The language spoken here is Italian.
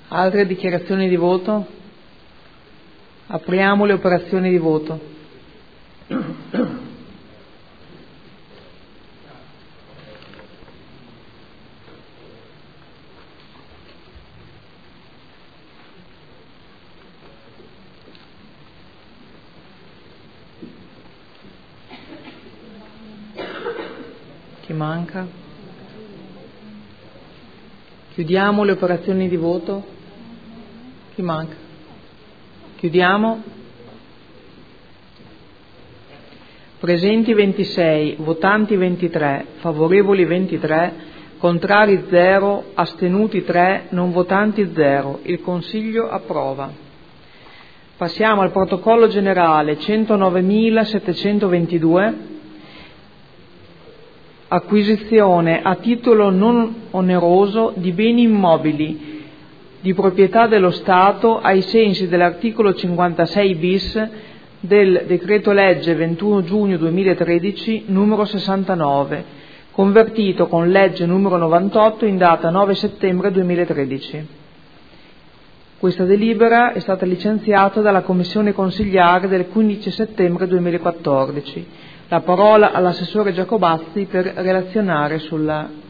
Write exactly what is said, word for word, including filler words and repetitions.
Altre dichiarazioni di voto? Apriamo le operazioni di voto. Chi manca? Chiudiamo le operazioni di voto. Chi manca? Chiudiamo. Presenti ventisei, votanti ventitré, favorevoli ventitré, contrari zero, astenuti tre, non votanti zero. Il Consiglio approva. Passiamo al protocollo generale centonovemilasettecentoventidue. Acquisizione a titolo non oneroso di beni immobili di proprietà dello Stato ai sensi dell'articolo cinquantasei bis del decreto legge ventuno giugno duemilatredici numero sessantanove, convertito con legge numero novantotto in data nove settembre duemilatredici. Questa delibera è stata licenziata dalla Commissione Consigliare del quindici settembre duemilaquattordici. La parola all'assessore Giacobazzi per relazionare sulla